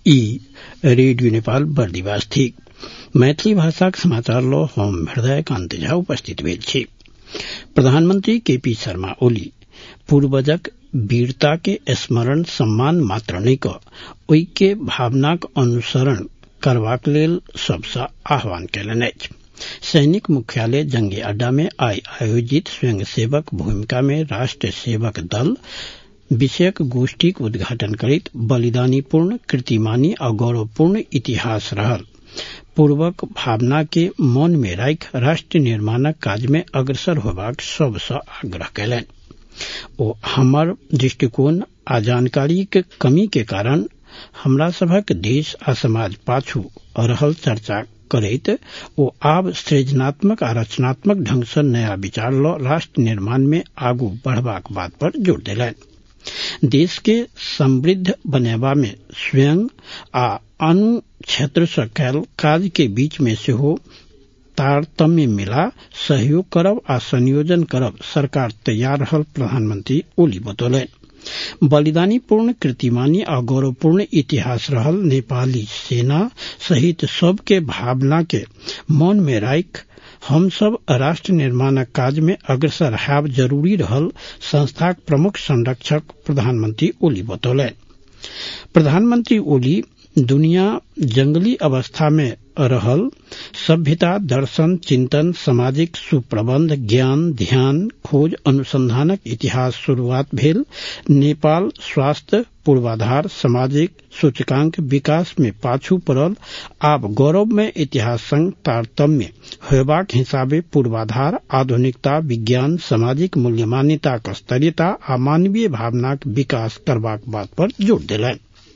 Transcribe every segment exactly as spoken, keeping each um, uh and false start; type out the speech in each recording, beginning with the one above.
ई रेडियो नेपाल बर्दिवास थी। मैथिली भाषाक समाचार लो हम हृदय कांत झा उपस्थित भेल छी। प्रधानमंत्री केपी शर्मा ओली पूर्वजक वीरता के स्मरण सम्मान मात्र नहीं क ओई के भावनाक अनुसरण करबाक लेल सबसे आह्वान कयलनि अछि। सैनिक मुख्यालय जंगी अड्डा में आई आयोजित स्वयंसेवक भूमिका में राष्ट्र सेवक दल विषयक गोष्ठी के उद्घाटन करैत बलिदानीपूर्ण कीर्तिमानी और गौरवपूर्ण इतिहास रहल पूर्वक भावना के मन में राखि राष्ट्र निर्माणक काज में अग्रसर होबाक सबसे आग्रह कयलनि। ओ हमर दृष्टिकोण आ जानकारी के कमी के कारण हमरा सभक देश आ समाज पाछू रहल चर्चा करैत ओ आब सृजनात्मक आ रचनात्मक ढंग से नया विचार ल राष्ट्र निर्माण में आगू बढ़बाक बात पर जोर देलनि। देश के समृद्ध बनेबा में स्वयं आ अनु क्षेत्र से कैल काज के बीच में सेहो तारतम्य मिला सहयोग करब आ संयोजन करब सरकार तैयार रहल प्रधानमंत्री ओली बतौलनि। बलिदानीपूर्ण कीर्तिमानी और गौरवपूर्ण इतिहास रहल नेपाली सेना सहित सबके भावना के मन में राखि हम सब राष्ट्र निर्माणक काज में अग्रसर हैब जरूरी रहल संस्थाक प्रमुख संरक्षक प्रधानमंत्री ओली बतौलनि। प्रधानमंत्री ओली दुनिया जंगली अवस्था में रहल सभ्यता दर्शन चिंतन सामाजिक सुप्रबंध ज्ञान ध्यान खोज अनुसंधानक इतिहास शुरुआत भेल नेपाल स्वास्थ्य पूर्वाधार सामाजिक सूचकांक विकास में पाछू पड़ल आब गौरवमय इतिहास संग तारतम्य होयबाक हिसाबे पूर्वाधार आधुनिकता विज्ञान सामाजिक मूल्य मान्यताक स्तरीयता आ मानवीय भावनाक विकास करबाक बात पर जोर देलनि।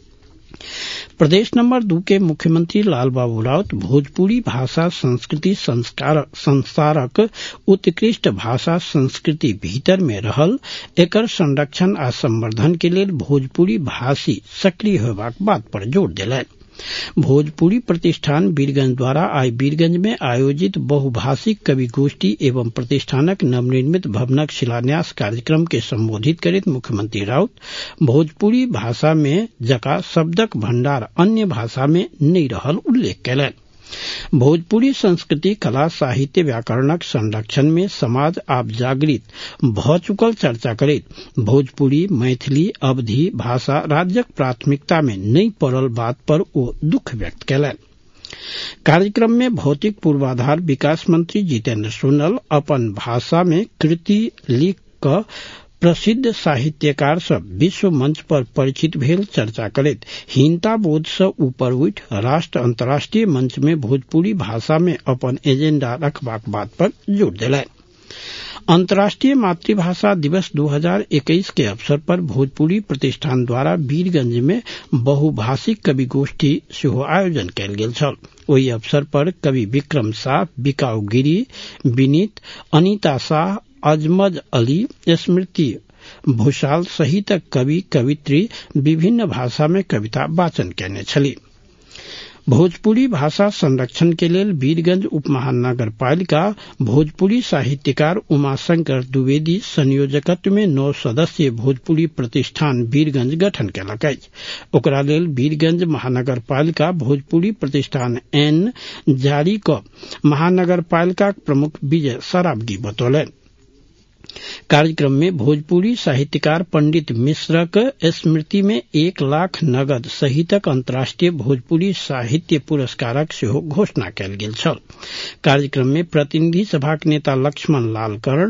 प्रदेश नंबर दू के मुख्यमंत्री लाल बाबू राउत भोजपुरी भाषा संस्कृति संस्कार संसारक उत्कृष्ट भाषा संस्कृति भीतर में रहल एकर संरक्षण आ संवर्धन के लिए भोजपुरी भाषी सक्रिय होबाक बात पर जोर देलनि। भोजपुरी प्रतिष्ठान वीरगंज द्वारा आई वीरगंज में आयोजित बहुभाषिक कवि गोष्ठी एवं प्रतिष्ठानक नवनिर्मित भवनक शिलान्यास कार्यक्रम के संबोधित करैत मुख्यमंत्री राउत भोजपुरी भाषा में जका शब्दक भंडार अन्य भाषा में नहीं रहल उल्लेख कयलनि। भोजपुरी संस्कृति कला साहित्य व्याकरणक संरक्षण में समाज आप जागृत भ चुकल चर्चा करैत भोजपुरी मैथिली अवधी भाषा राज्यक प्राथमिकता में नहीं पड़ल बात पर वो दुख व्यक्त कयलनि। कार्यक्रम में भौतिक पूर्वाधार विकास मंत्री जितेंद्र सोनल अपन भाषा में कृति लिख क प्रसिद्ध साहित्यकार सब विश्व मंच पर परिचित भेल चर्चा करैत हीनता बोध से ऊपर उठ राष्ट्र अंतर्राष्ट्रीय मंच में भोजपुरी भाषा में अपन एजेंडा रखबाक बात पर जोर देलनि। अंतर्राष्ट्रीय मातृभाषा दिवस दो हज़ार इक्कीस के अवसर पर भोजपुरी प्रतिष्ठान द्वारा वीरगंज में बहुभाषिक कवि गोष्ठी सेहो आयोजन कयल गेल छल। ओहि अवसर पर कवि विक्रम शाह बिकाऊ गिरी विनीत अनीता शाह अजमज अली स्मृति भूषाल सहित कवि कवित्री विभिन्न भाषा में कविता वाचन करने छली। भोजपुरी भाषा संरक्षण के लिए वीरगंज उपमहानगर पालिका भोजपुरी साहित्यकार उमाशंकर द्विवेदी संयोजकत्व में नौ सदस्यीय भोजपुरी प्रतिष्ठान वीरगंज गठन कयलक अछि। ओकरा लेल वीरगंज महानगर पालिका भोजपुरी प्रतिष्ठान एन जारी क महानगर पालिका प्रमुख विजय सरावगी बतौलनि। कार्यक्रम में भोजपुरी साहित्यकार पंडित मिश्रक स्मृति में एक लाख नगद सहितक अंतर्राष्ट्रीय भोजपुरी साहित्य पुरस्कारक सेहो घोषणा कयल गेल छल। कार्यक्रम में प्रतिनिधि सभाक नेता लक्ष्मण लाल कर्ण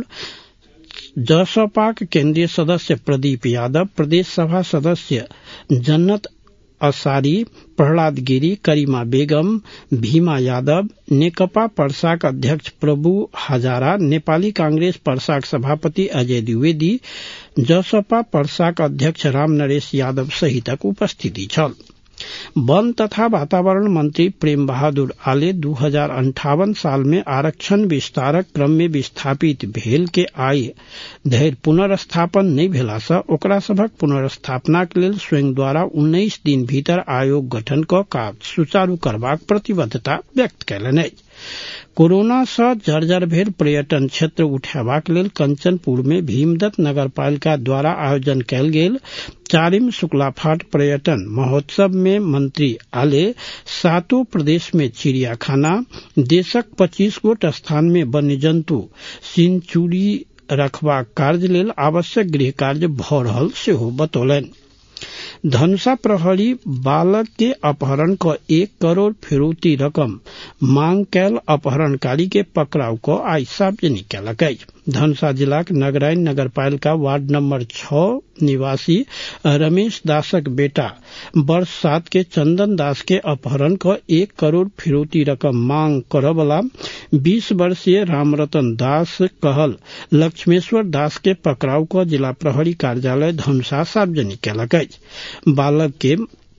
जसपाक केंद्रीय सदस्य प्रदीप यादव प्रदेश सभा सदस्य जन्नत असारी प्रहलाद गिरी करीमा बेगम भीमा यादव नेकपा पर्साक अध्यक्ष प्रभु हजारा नेपाली कांग्रेस पर्साक सभापति अजय द्विवेदी जसपा पर्साक अध्यक्ष राम नरेश यादव सहितक उपस्थिति छल। वन तथा वातावरण मंत्री प्रेम बहादुर आले दू हजार अंठावन साल में आरक्षण विस्तारक क्रम में विस्थापित भेल के आय धरि पुनर्स्थापन नहीं भेला सँ ओकरा सभक पुनर्स्थापनाक लेल स्वयं द्वारा उन्नीस दिन भीतर आयोग गठन क काज सुचारू करबाक प्रतिबद्धता व्यक्त कयलनि अछि। कोरोना सँ जर्जर भेल पर्यटन क्षेत्र उठेबाक लेल कंचनपुर में भीमदत्त नगरपालिका द्वारा आयोजन कयल गेल चारिम शुक्लाफाट पर्यटन महोत्सव में मंत्री आले सातों प्रदेश में चिड़ियाखाना, देशक पच्चीस गोट स्थान में वन्य जंतु सेंचुरी रखबाक कार्य लेल आवश्यक गृह कार्य भऽ रहल सेहो बतौलनि। धनुषा प्रहरी बालक के अपहरण क एक करोड़ फिरौती रकम मांग कयल अपहरणकारी के पकड़ाव क आइ सार्वजनिक कयलक अछि। धनुषा जिलाक नगरायन नगरपालिका वार्ड नंबर छह निवासी रमेश दासक बेटा वर्ष सात के चंदन दास के अपहरण क एक करोड़ फिरौती रकम मांग करऽ वाला बीस वर्षीय रामरतन दास कहल लक्ष्मेश्वर दास के पकड़ाव क जिला प्रहरी कार्यालय धनुषा सार्वजनिक कयलक अछि। बालक के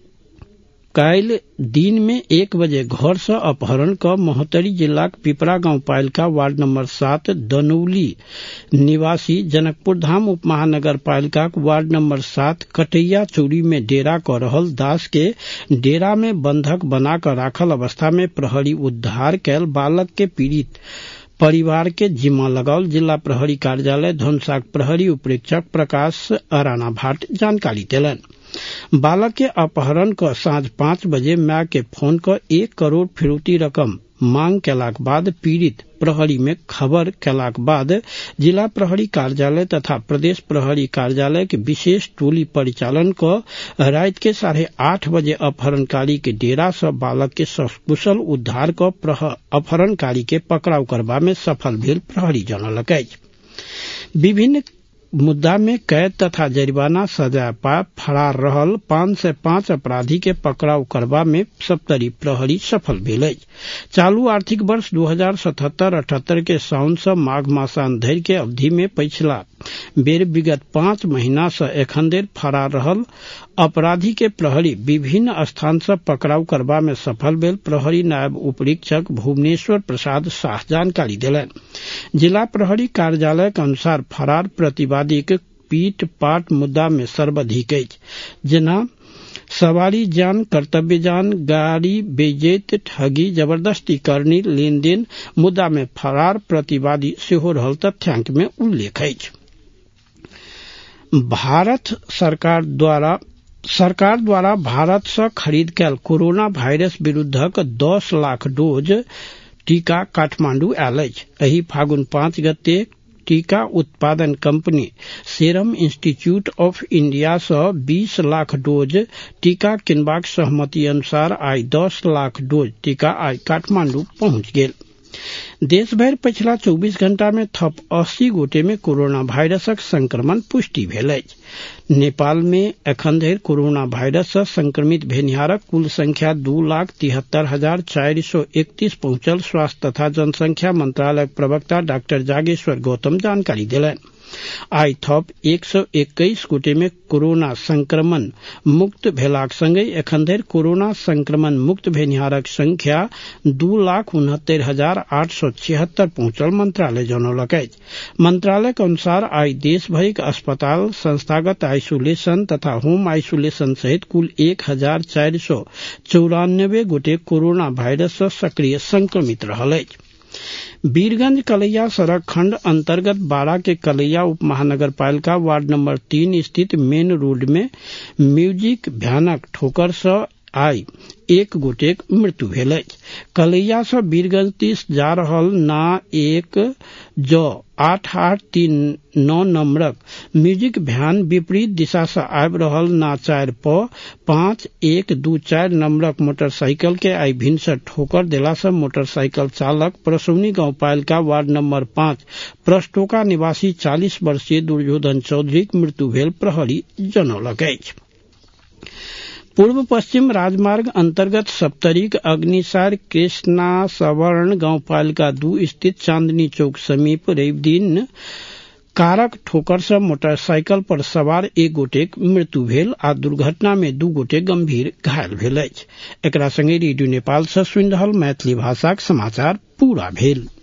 काल्हि दिन में एक बजे घर से अपहरण क महोत्तरी जिलाक पिपरा गांव पालिका वार्ड नंबर सात दनौली निवासी जनकपुर धाम उप महानगर पालिका वार्ड नंबर सात कटैया चौरी में डेरा क रहल दास के डेरा में बंधक बना कर राखल अवस्था में प्रहरी उद्धार कयल बालक के पीड़ित परिवार के जिम्मा लगाओल जिला प्रहरी कार्यालय धनुषाक प्रहरी उपरीक्षक प्रकाश अराना भाट जानकारी देलनि। बालक के अपहरण क साँझ पाँच बजे माय के फोन क एक करोड़ फिरौती रकम मांग केलाक बाद पीड़ित प्रहरी में खबर केलाक बाद जिला प्रहरी कार्यालय तथा प्रदेश प्रहरी कार्यालय के विशेष टोली परिचालन क रात के साढ़े आठ बजे अपहरणकारी के डेरा से बालक के सकुशल उद्धार क अपहरणकारी के पकड़ाव करबा में सफल भेल प्रहरी जनौलक अछि। विभिन्न मुद्दा में कैद तथा जरिमाना सजा पा फरार रहल पांच सौ पांच अपराधी के पकड़ाव करबा में सप्तरी प्रहरी सफल भेल अछि। चालू आर्थिक वर्ष दू हजार सतहत्तर अठहत्तर के साउन से माघ मासांत धरि के अवधि में पिछला बेर विगत पांच महीना से एखन धरि फरार रहल अपराधी के प्रहरी विभिन्न स्थान से पकड़ाव करबा में सफल भेल प्रहरी नायब उपरीक्षक भुवनेश्वर प्रसाद शाह जानकारी देलनि। जिला प्रहरी कार्यालय के अनुसार फरार प्रतिवादी के पीट पाट मुद्दा में सर्वाधिक अछि, जेना सवारी जान, कर्तव्य जान, गाड़ी बेइज्जत, ठगी, जबरदस्ती करनी, लेन देन मुद्दा में फरार प्रतिवादी सेहो रहल तथ्यांक में उल्लेख अछि। भारत सरकार द्वारा सरकार द्वारा भारत से खरीद कयल कोरोना वायरस विरुद्धक दस लाख डोज टीका काठमांडू आयल अछि। एहि फागुन पाँच गते टीका उत्पादन company Serum Institute of India से बीस लाख डोज टीका किनबाक सहमति अनुसार आई दस लाख डोज टीका आई काठमांडू पहुंच गेल। देश भर पिछला चौबीस घंटा में थप अस्सी गोटे में कोरोना वायरसक संक्रमण पुष्टि भेल अछि। नेपाल में एखन धरि कोरोना वायरस से संक्रमित भेनिहारक कुल संख्या दू लाख तिहत्तर हजार चारि सौ इकतीस पहुंचल स्वास्थ्य तथा जनसंख्या मंत्रालय प्रवक्ता डॉक्टर जागेश्वर गौतम जानकारी देलनि। आई थप एक सौ इक्कीस गोटे में कोरोना संक्रमण मुक्त भेलाक संगे एखन धरि कोरोना संक्रमण मुक्त भेनिहारक संख्या दू लाख उनहत्तर हजार आठ सौ छिहत्तर पहुंचल मंत्रालय जनौलक अछि। मंत्रालय के अनुसार आई देश भरिक अस्पताल, संस्थागत आइसोलेशन तथा होम आइसोलेशन सहित कुल एक हजार चारि सौ चौरानबे गोटे कोरोना वायरस से सक्रिय संक्रमित रहल अछि। वीरगंज कलैया सड़क खंड अंतर्गत बारा के कलैया उप महानगर पालिका वार्ड नंबर तीन स्थित मेन रोड में म्यूजिक भयानक ठोकर से आई एक गोटेक मृत्यु भेल अछि। कलैया से वीरगंज दिस जा रहल ना एक ज आठ आठ तीन नौ नंबरक म्यूजिक भ्यान विपरीत दिशा से आबि रहल ना चारि प पाँच एक दू चारि नंबरक मोटरसाइकिल के आई भिनसर ठोकर देला से मोटरसाइकिल चालक परसौनी गांव पालिका वार्ड नंबर पाँच प्रस्टोका निवासी चालीस वर्षीय दुर्योधन चौधरी मृत्यु भेल प्रहरी जनौलक अछि। पूर्व पश्चिम राजमार्ग अंतर्गत सप्तरीक अग्निसार कृष्णा सवर्ण गांव पालिका दू स्थित चांदनी चौक समीप रवि दिन कारक ठोकर से मोटरसाइकिल पर सवार एक गोटेक मृत्यु भेल आ दुर्घटना में दू गोटे गंभीर घायल भेल अछि। एकरा संगे रेडियो नेपाल से सुनि रहल मैथिली भाषाक समाचार पूरा भेल।